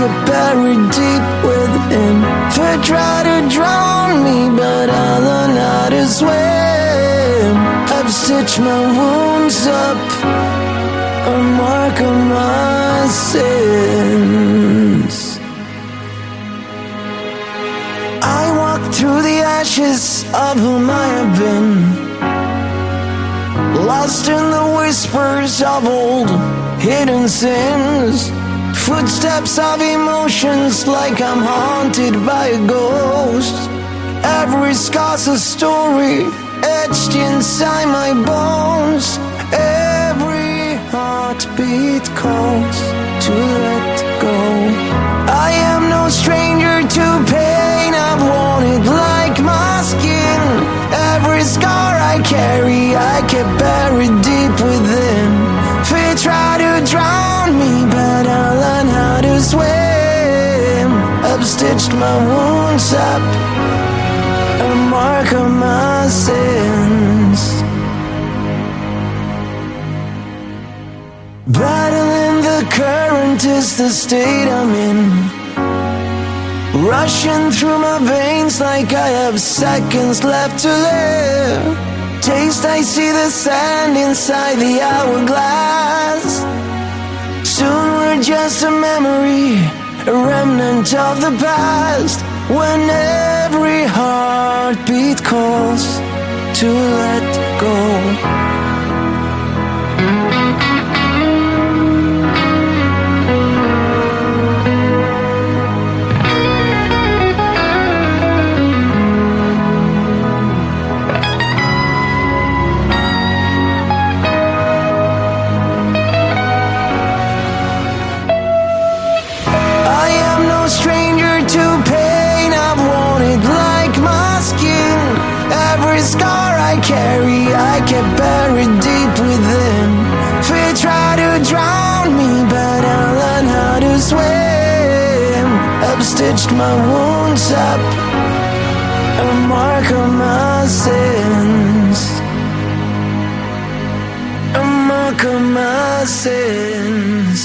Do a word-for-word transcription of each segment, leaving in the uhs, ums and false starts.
get buried deep within. They try to drown me, but I learn how to swim. I've stitched my wounds up, a mark of my sins. I walk through the ashes of whom I have been, lost in the whispers of old hidden sins. Footsteps of emotions like I'm haunted by a ghost. Every scar's a story etched inside my bones. Every heartbeat calls to let go. I am no stranger to pain, I've worn it like my skin. Every scar I carry, I keep buried deep within. They try to drown me, but I learn how to swim. I've stitched my wounds up, a mark of my sins. Battling the current is the state I'm in, rushing through my veins like I have seconds left to live. Taste, I see the sand inside the hourglass. Soon we're just a memory, a remnant of the past. When every heartbeat calls to let go. Scar I carry, I kept buried deep within. They try to drown me, but I learn how to swim. I've stitched my wounds up, a mark of my sins, a mark of my sins.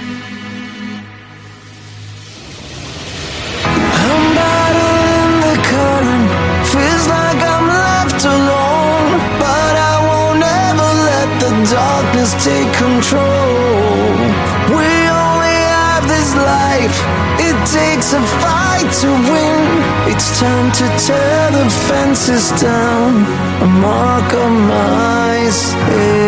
I'm battling the current, feels like I'm alone, but I won't ever let the darkness take control. We only have this life, it takes a fight to win. It's time to tear the fences down, a mark of my skin.